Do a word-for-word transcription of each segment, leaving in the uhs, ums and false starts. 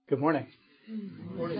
Good morning. Good morning.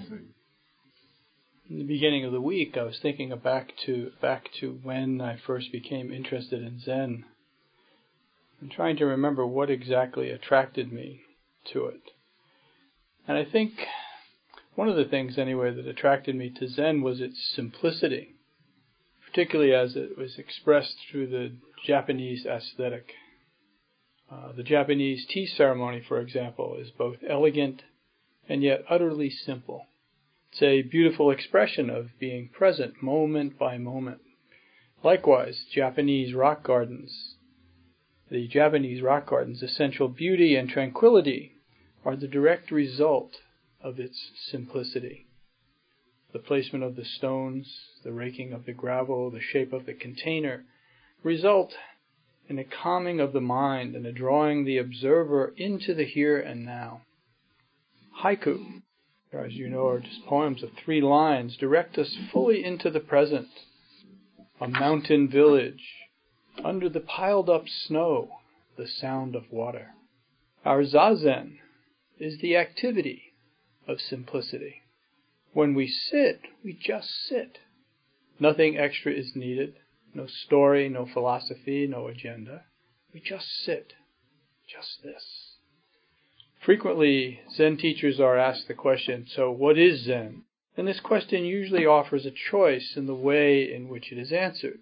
In the beginning of the week, I was thinking back to back to when I first became interested in Zen, and trying to remember what exactly attracted me to it. And I think one of the things, anyway, that attracted me to Zen was its simplicity, particularly as it was expressed through the Japanese aesthetic. Uh, the Japanese tea ceremony, for example, is both elegant and yet utterly simple. It's a beautiful expression of being present moment by moment. Likewise, Japanese rock gardens. The Japanese rock garden's essential beauty and tranquility are the direct result of its simplicity. The placement of the stones, the raking of the gravel, the shape of the container result in a calming of the mind and a drawing the observer into the here and now. Haiku, as you know, are just poems of three lines, direct us fully into the present. A mountain village, under the piled up snow, the sound of water. Our zazen is the activity of simplicity. When we sit, we just sit. Nothing extra is needed. No story, no philosophy, no agenda. We just sit. Just this. Frequently, Zen teachers are asked the question, so what is Zen? And this question usually offers a choice in the way in which it is answered.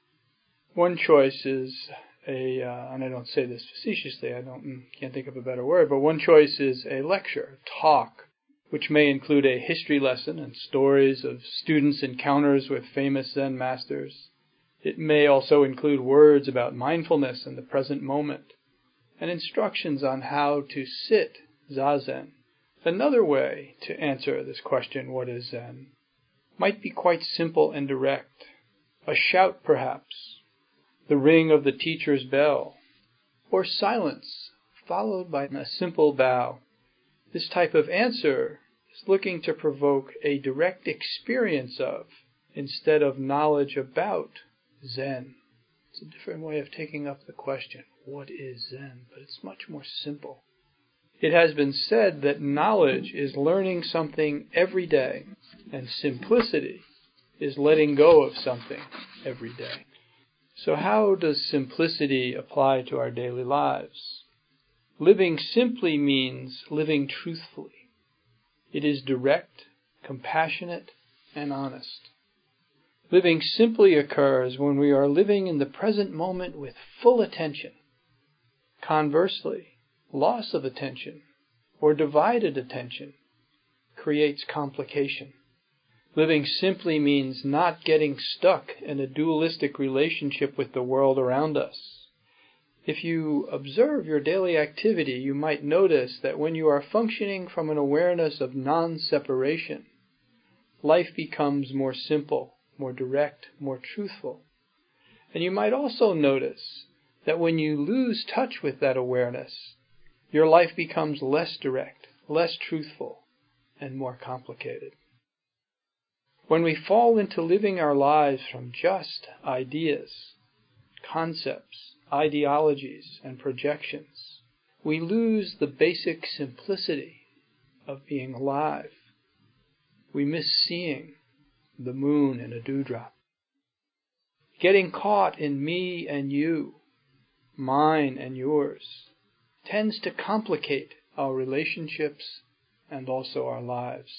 One choice is a, uh, and I don't say this facetiously, I don't can't think of a better word, but one choice is a lecture, talk, which may include a history lesson and stories of students' encounters with famous Zen masters. It may also include words about mindfulness and the present moment, and instructions on how to sit zazen. Another way to answer this question, what is Zen, might be quite simple and direct. A shout, perhaps, the ring of the teacher's bell, or silence followed by a simple bow. This type of answer is looking to provoke a direct experience of, instead of knowledge about, Zen. It's a different way of taking up the question, what is Zen? But it's much more simple. It has been said that knowledge is learning something every day, and simplicity is letting go of something every day. So how does simplicity apply to our daily lives? Living simply means living truthfully. It is direct, compassionate, and honest. Living simply occurs when we are living in the present moment with full attention. Conversely, loss of attention or divided attention creates complication. Living simply means not getting stuck in a dualistic relationship with the world around us. If you observe your daily activity, you might notice that when you are functioning from an awareness of non-separation, life becomes more simple, more direct, more truthful. And you might also notice that when you lose touch with that awareness, your life becomes less direct, less truthful, and more complicated. When we fall into living our lives from just ideas, concepts, ideologies, and projections, we lose the basic simplicity of being alive. We miss seeing the moon in a dewdrop. Getting caught in me and you, mine and yours, tends to complicate our relationships and also our lives.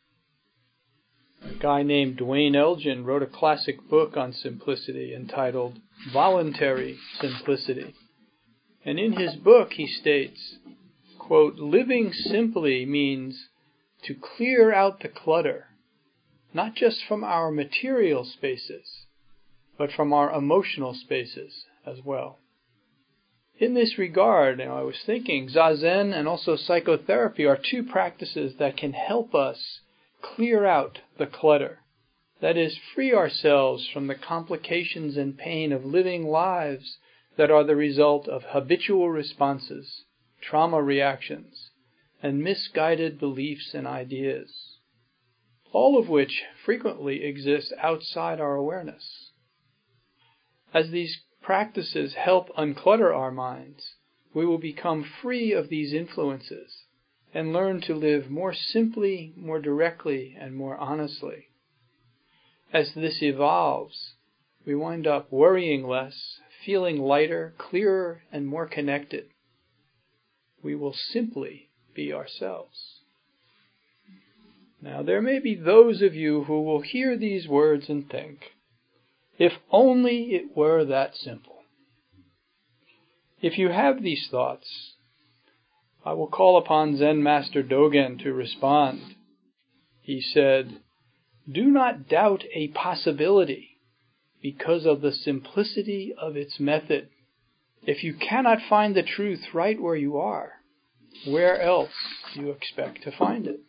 A guy named Duane Elgin wrote a classic book on simplicity entitled Voluntary Simplicity. And in his book he states, quote, living simply means to clear out the clutter, not just from our material spaces, but from our emotional spaces as well. In this regard, you know, I was thinking, Zazen and also psychotherapy are two practices that can help us clear out the clutter. That is, free ourselves from the complications and pain of living lives that are the result of habitual responses, trauma reactions, and misguided beliefs and ideas, all of which frequently exist outside our awareness. As these practices help unclutter our minds, we will become free of these influences and learn to live more simply, more directly, and more honestly. As this evolves, we wind up worrying less, feeling lighter, clearer, and more connected. We will simply be ourselves. Now, there may be those of you who will hear these words and think, if only it were that simple. If you have these thoughts, I will call upon Zen Master Dogen to respond. He said, "Do not doubt a possibility because of the simplicity of its method. If you cannot find the truth right where you are, where else do you expect to find it?"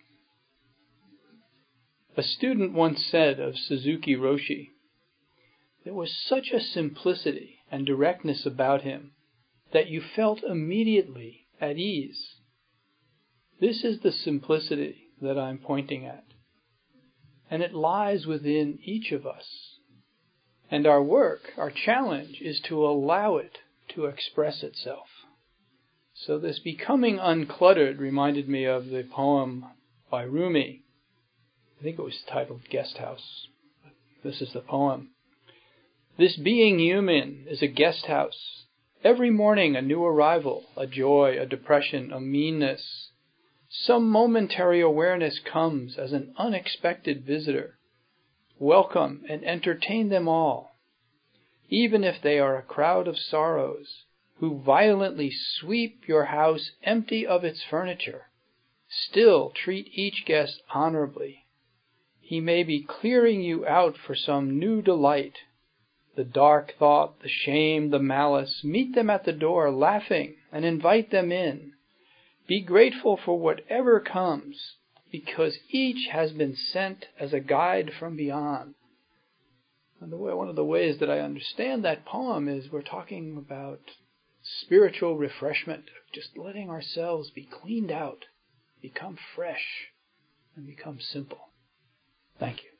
A student once said of Suzuki Roshi, there was such a simplicity and directness about him that you felt immediately at ease. This is the simplicity that I'm pointing at, and it lies within each of us. And our work, our challenge, is to allow it to express itself. So this becoming uncluttered reminded me of the poem by Rumi. I think it was titled Guest House. This is the poem. This being human is a guest house. Every morning a new arrival, a joy, a depression, a meanness. Some momentary awareness comes as an unexpected visitor. Welcome and entertain them all, even if they are a crowd of sorrows who violently sweep your house empty of its furniture. Still treat each guest honorably. He may be clearing you out for some new delight. The dark thought, the shame, the malice, meet them at the door laughing and invite them in. Be grateful for whatever comes, because each has been sent as a guide from beyond. And the way, one of the ways that I understand that poem is we're talking about spiritual refreshment, just letting ourselves be cleaned out, become fresh, and become simple. Thank you.